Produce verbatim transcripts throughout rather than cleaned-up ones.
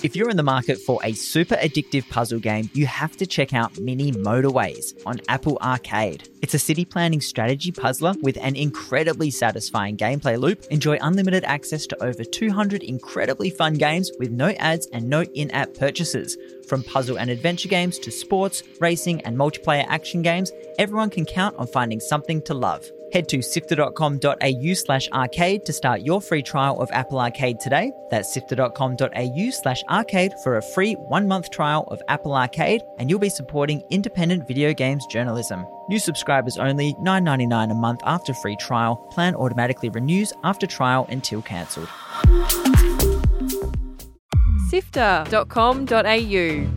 If you're in the market for a super addictive puzzle game, you have to check out Mini Motorways on Apple Arcade. It's a city planning strategy puzzler with an incredibly satisfying gameplay loop. Enjoy unlimited access to over two hundred incredibly fun games with no ads and no in-app purchases. From puzzle and adventure games to sports, racing and multiplayer action games, everyone can count on finding something to love. Head to sifter.com.au slash arcade to start your free trial of Apple Arcade today. That's sifter.com.au slash arcade for a free one-month trial of Apple Arcade, and you'll be supporting independent video games journalism. New subscribers only, nine dollars and ninety-nine cents a month after free trial. Plan automatically renews after trial until cancelled. sifter dot com dot a u.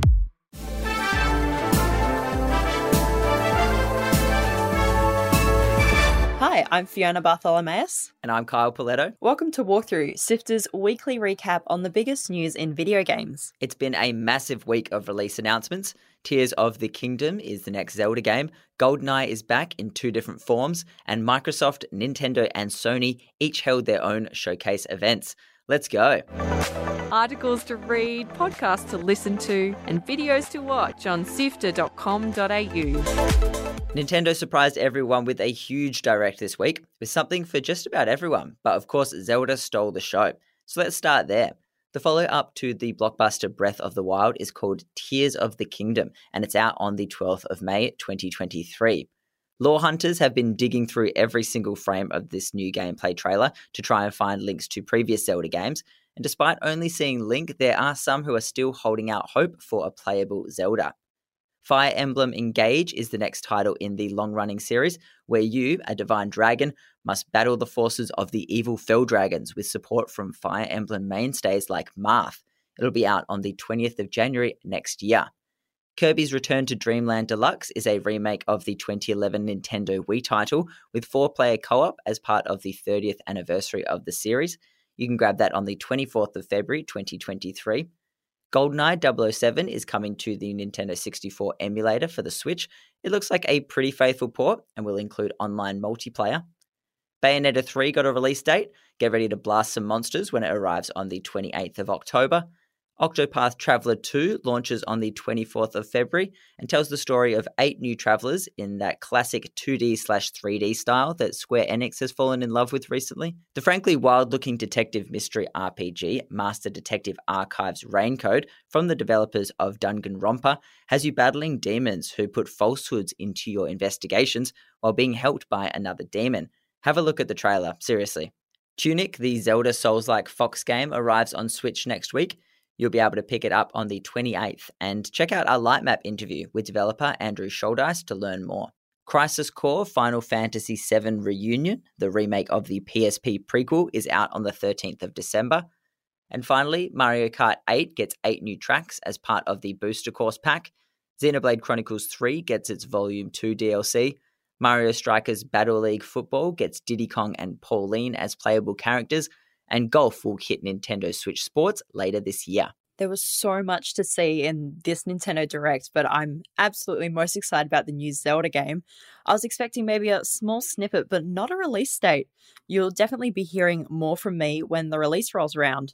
Hi, I'm Fiona Bartholomeus. And I'm Kyle Paletto. Welcome to Walkthrough, Sifter's weekly recap on the biggest news in video games. It's been a massive week of release announcements. Tears of the Kingdom is the next Zelda game, GoldenEye is back in two different forms, and Microsoft, Nintendo and Sony each held their own showcase events. Let's go. Articles to read, podcasts to listen to, and videos to watch on sifter dot com dot a u. Nintendo surprised everyone with a huge direct this week, with something for just about everyone, but of course Zelda stole the show. So let's start there. The follow-up to the blockbuster Breath of the Wild is called Tears of the Kingdom, and it's out on the twelfth of May twenty twenty-three. Lore hunters have been digging through every single frame of this new gameplay trailer to try and find links to previous Zelda games, and despite only seeing Link, there are some who are still holding out hope for a playable Zelda. Fire Emblem Engage is the next title in the long-running series, where you, a divine dragon, must battle the forces of the evil Fell Dragons with support from Fire Emblem mainstays like Marth. It'll be out on the twentieth of January next year. Kirby's Return to Dreamland Deluxe is a remake of the twenty eleven Nintendo Wii title with four-player co-op as part of the thirtieth anniversary of the series. You can grab that on the twenty-fourth of February twenty twenty-three. GoldenEye double oh seven is coming to the Nintendo sixty-four emulator for the Switch. It looks like a pretty faithful port and will include online multiplayer. Bayonetta three got a release date. Get ready to blast some monsters when it arrives on the twenty-eighth of October. Octopath Traveler two launches on the twenty-fourth of February and tells the story of eight new travelers in that classic two D slash three D style that Square Enix has fallen in love with recently. The frankly wild-looking detective mystery R P G, Master Detective Archives Raincode, from the developers of Danganronpa, has you battling demons who put falsehoods into your investigations while being helped by another demon. Have a look at the trailer, seriously. Tunic, the Zelda Souls-like Fox game, arrives on Switch next week. You'll be able to pick it up on the twenty-eighth, and check out our Lightmap interview with developer Andrew Scholdice to learn more. Crisis Core Final Fantasy seven Reunion, the remake of the P S P prequel, is out on the thirteenth of December. And finally, Mario Kart eight gets eight new tracks as part of the Booster Course pack. Xenoblade Chronicles three gets its Volume two D L C. Mario Strikers Battle League Football gets Diddy Kong and Pauline as playable characters. And golf will hit Nintendo Switch Sports later this year. There was so much to see in this Nintendo Direct, but I'm absolutely most excited about the new Zelda game. I was expecting maybe a small snippet, but not a release date. You'll definitely be hearing more from me when the release rolls around.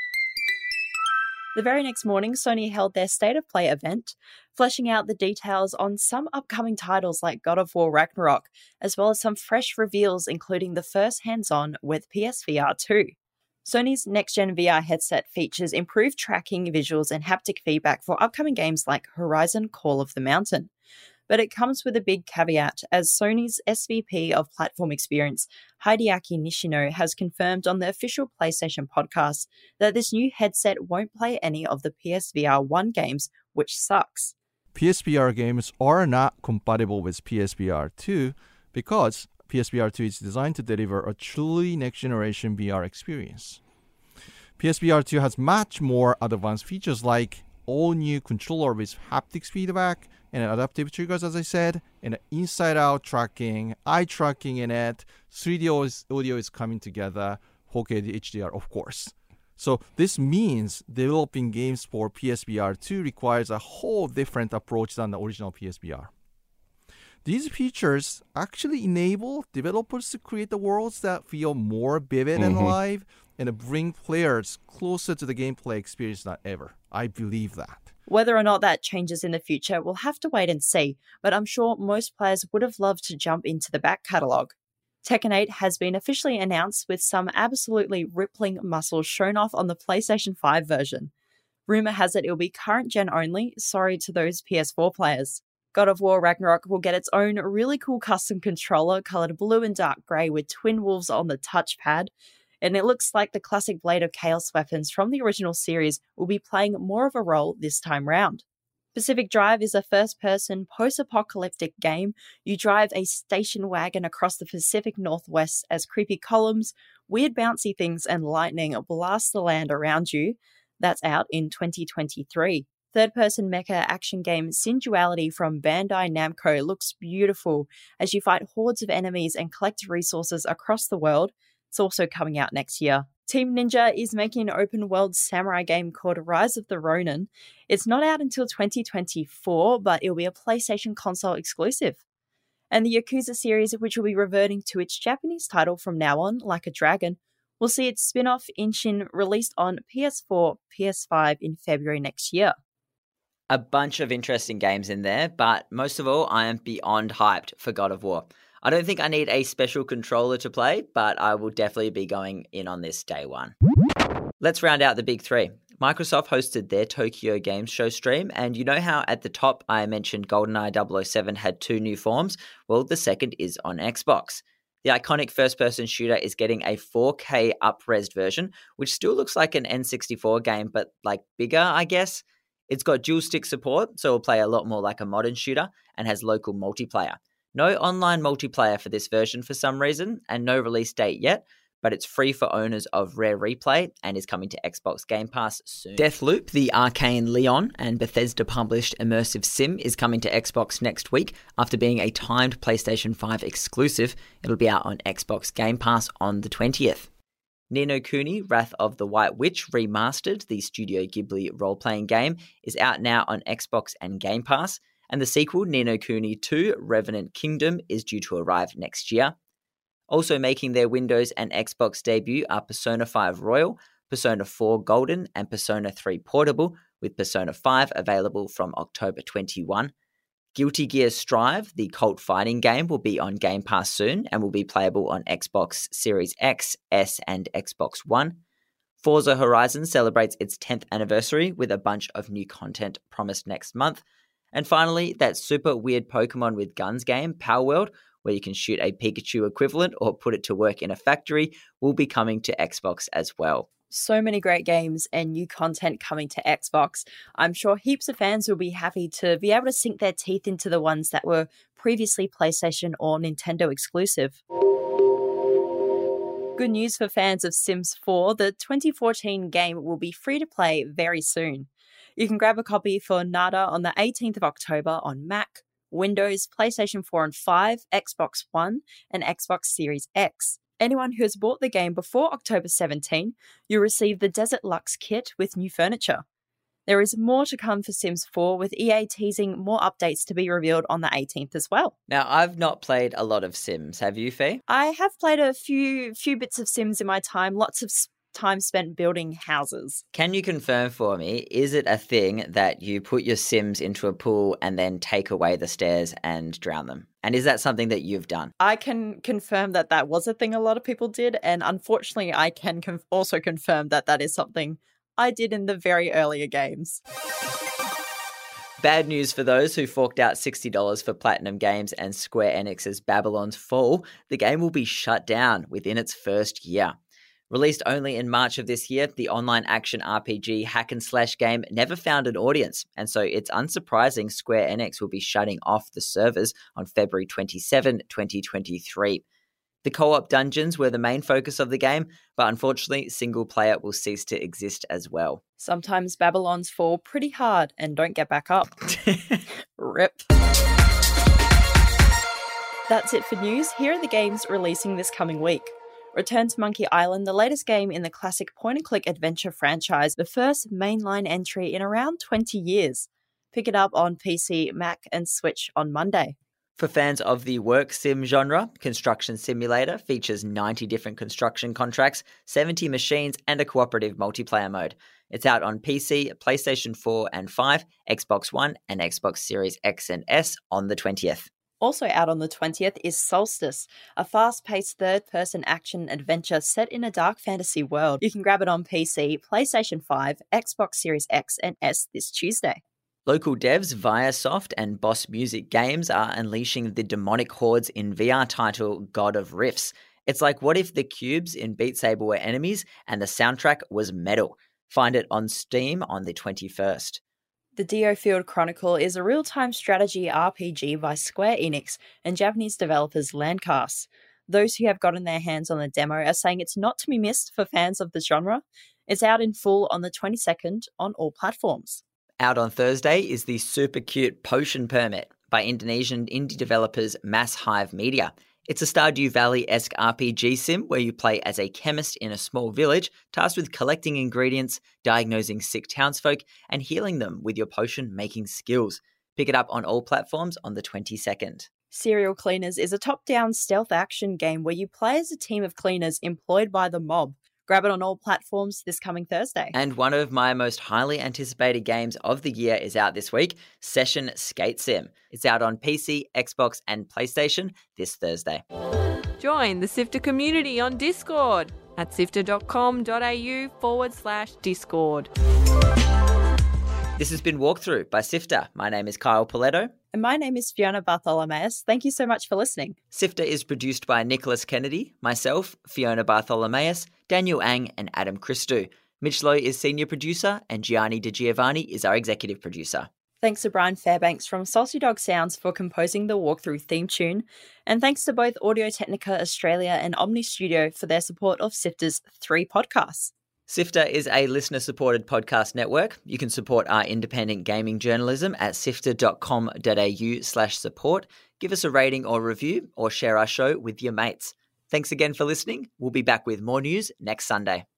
The very next morning, Sony held their State of Play event, fleshing out the details on some upcoming titles like God of War Ragnarok, as well as some fresh reveals including the first hands-on with P S V R two. Sony's next-gen V R headset features improved tracking, visuals, and haptic feedback for upcoming games like Horizon Call of the Mountain. But it comes with a big caveat, as Sony's S V P of Platform Experience, Hideaki Nishino, has confirmed on the official PlayStation podcast that this new headset won't play any of the P S V R one games, which sucks. P S V R games are not compatible with P S V R two because P S V R two is designed to deliver a truly next-generation V R experience. P S V R two has much more advanced features like all-new controller with haptics feedback and adaptive triggers, as I said, and inside-out tracking, eye tracking in it, three D audio is coming together, four K H D R, of course. So this means developing games for P S V R two requires a whole different approach than the original P S V R. These features actually enable developers to create the worlds that feel more vivid mm-hmm. and alive, and bring players closer to the gameplay experience than ever. I believe that. Whether or not that changes in the future, we'll have to wait and see, but I'm sure most players would have loved to jump into the back catalogue. Tekken eight has been officially announced with some absolutely rippling muscles shown off on the PlayStation five version. Rumour has it it'll be current gen only, sorry to those P S four players. God of War Ragnarok will get its own really cool custom controller coloured blue and dark grey with twin wolves on the touchpad, and it looks like the classic Blade of Chaos weapons from the original series will be playing more of a role this time round. Pacific Drive is a first-person, post-apocalyptic game. You drive a station wagon across the Pacific Northwest as creepy columns, weird bouncy things, and lightning blast the land around you. That's out in twenty twenty-three. Third-person mecha action game Sinduality from Bandai Namco looks beautiful as you fight hordes of enemies and collect resources across the world. It's also coming out next year. Team Ninja is making an open-world samurai game called Rise of the Ronin. It's not out until twenty twenty-four, but it'll be a PlayStation console exclusive. And the Yakuza series, which will be reverting to its Japanese title from now on, Like a Dragon, will see its spin-off Inshin released on P S four, P S five in February next year. A bunch of interesting games in there, but most of all, I am beyond hyped for God of War. I don't think I need a special controller to play, but I will definitely be going in on this day one. Let's round out the big three. Microsoft hosted their Tokyo Games Show stream, and you know how at the top I mentioned GoldenEye double oh seven had two new forms? Well, the second is on Xbox. The iconic first-person shooter is getting a four K up-resed version, which still looks like an N sixty-four game, but like bigger, I guess. It's got dual stick support, so it'll play a lot more like a modern shooter, and has local multiplayer. No online multiplayer for this version for some reason, and no release date yet, but it's free for owners of Rare Replay and is coming to Xbox Game Pass soon. Deathloop, the Arcane Leon and Bethesda-published immersive sim, is coming to Xbox next week. After being a timed PlayStation five exclusive, it'll be out on Xbox Game Pass on the twentieth. Ni no Kuni, Wrath of the White Witch Remastered, the Studio Ghibli role-playing game, is out now on Xbox and Game Pass. And the sequel, Ni no Kuni two, Revenant Kingdom, is due to arrive next year. Also making their Windows and Xbox debut are Persona five Royal, Persona four Golden, and Persona three Portable, with Persona five available from October twenty-first. Guilty Gear Strive, the cult fighting game, will be on Game Pass soon and will be playable on Xbox Series X, S, and Xbox One. Forza Horizon celebrates its tenth anniversary with a bunch of new content promised next month. And finally, that super weird Pokemon with guns game, Power World, where you can shoot a Pikachu equivalent or put it to work in a factory, will be coming to Xbox as well. So many great games and new content coming to Xbox. I'm sure heaps of fans will be happy to be able to sink their teeth into the ones that were previously PlayStation or Nintendo exclusive. Good news for fans of Sims four, the twenty fourteen game will be free to play very soon. You can grab a copy for nada on the eighteenth of October on Mac, Windows, PlayStation four and five, Xbox One, and Xbox Series X. Anyone who has bought the game before October seventeenth, you'll receive the Desert Luxe kit with new furniture. There is more to come for Sims four, with E A teasing more updates to be revealed on the eighteenth as well. Now, I've not played a lot of Sims. Have you, Faye? I have played a few few bits of Sims in my time, lots of time spent building houses. Can you confirm for me, is it a thing that you put your Sims into a pool and then take away the stairs and drown them? And is that something that you've done? I can confirm that that was a thing a lot of people did, and unfortunately I can conf- also confirm that that is something I did in the very earlier games. Bad news for those who forked out sixty dollars for Platinum Games and Square Enix's Babylon's Fall. The game will be shut down within its first year. Released only in March of this year, the online action R P G hack and slash game never found an audience, and so it's unsurprising Square Enix will be shutting off the servers on February twenty-seventh, twenty twenty-three. The co-op dungeons were the main focus of the game, but unfortunately, single player will cease to exist as well. Sometimes Babylons fall pretty hard and don't get back up. Rip. That's it for news. Here are the games releasing this coming week. Return to Monkey Island, the latest game in the classic point-and-click adventure franchise, the first mainline entry in around twenty years. Pick it up on P C, Mac, and Switch on Monday. For fans of the work sim genre, Construction Simulator features ninety different construction contracts, seventy machines, and a cooperative multiplayer mode. It's out on P C, PlayStation four and five, Xbox One, and Xbox Series X and S on the twentieth. Also out on the twentieth is Solstice, a fast-paced third-person action adventure set in a dark fantasy world. You can grab it on P C, PlayStation five, Xbox Series X and S this Tuesday. Local devs Viasoft and Boss Music Games are unleashing the demonic hordes in V R title God of Rifts. It's like what if the cubes in Beat Saber were enemies and the soundtrack was metal. Find it on Steam on the twenty-first. The DioField Chronicle is a real-time strategy R P G by Square Enix and Japanese developers Landcast. Those who have gotten their hands on the demo are saying it's not to be missed for fans of the genre. It's out in full on the twenty-second on all platforms. Out on Thursday is the super cute Potion Permit by Indonesian indie developers Mass Hive Media. It's a Stardew Valley-esque R P G sim where you play as a chemist in a small village, tasked with collecting ingredients, diagnosing sick townsfolk, and healing them with your potion-making skills. Pick it up on all platforms on the twenty-second. Serial Cleaners is a top-down stealth action game where you play as a team of cleaners employed by the mob. Grab it on all platforms this coming Thursday. And one of my most highly anticipated games of the year is out this week, Session Skate Sim. It's out on P C, Xbox, and PlayStation this Thursday. Join the Sifter community on Discord at sifter.com.au forward slash Discord. This has been Walkthrough by Sifter. My name is Kyle Pauletto. And my name is Fiona Bartholomaeus. Thank you so much for listening. Sifter is produced by Nicholas Kennedy, myself, Fiona Bartholomaeus, Daniel Ang, and Adam Christou. Mitch Lowe is senior producer, and Gianni Di Giovanni is our executive producer. Thanks to Brian Fairbanks from Saucy Dog Sounds for composing the Walkthrough theme tune. And thanks to both Audio Technica Australia and Omni Studio for their support of Sifter's three podcasts. Sifter is a listener-supported podcast network. You can support our independent gaming journalism at sifter.com.au slash support. Give us a rating or review, or share our show with your mates. Thanks again for listening. We'll be back with more news next Sunday.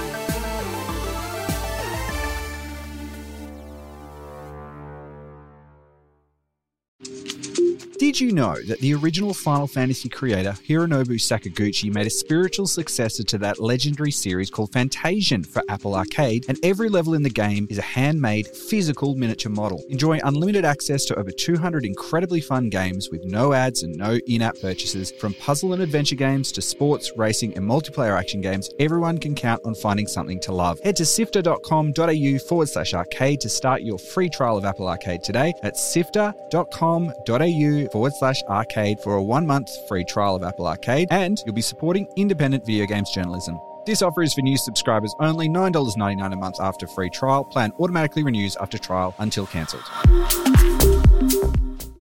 Did you know that the original Final Fantasy creator, Hironobu Sakaguchi, made a spiritual successor to that legendary series called Fantasian for Apple Arcade, and every level in the game is a handmade, physical miniature model. Enjoy unlimited access to over two hundred incredibly fun games with no ads and no in-app purchases. From puzzle and adventure games to sports, racing, and multiplayer action games, everyone can count on finding something to love. Head to sifter.com.au forward slash arcade to start your free trial of Apple Arcade today at sifter.com.au forward slash arcade for a one-month free trial of Apple Arcade, and you'll be supporting independent video games journalism. This offer is for new subscribers only, nine dollars ninety-nine a month after free trial. Plan automatically renews after trial until cancelled.